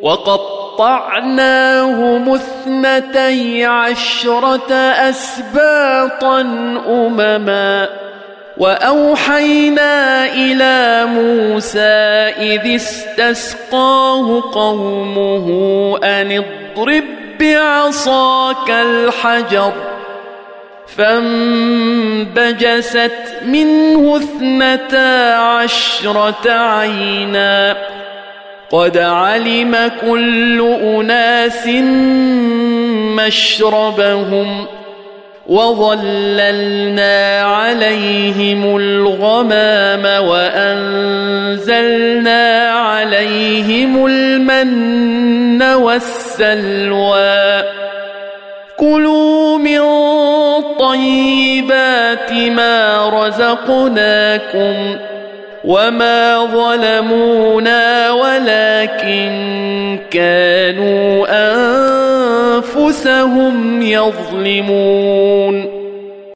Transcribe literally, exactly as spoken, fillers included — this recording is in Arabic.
وقطعناهم اثنتي عشرة أسباطا أمما وأوحينا إلى موسى إذ استسقاه قومه أن اضرب بعصاك الحجر فانبجست منه اثنتا عشرة عينا قد علم كل أناس مشربهم وظللنا عليهم الغمام وأنزلنا عليهم المن والسلوى كلوا من طيبات ما رزقناكم وما ظلمونا ولكن كانوا أنفسهم يظلمون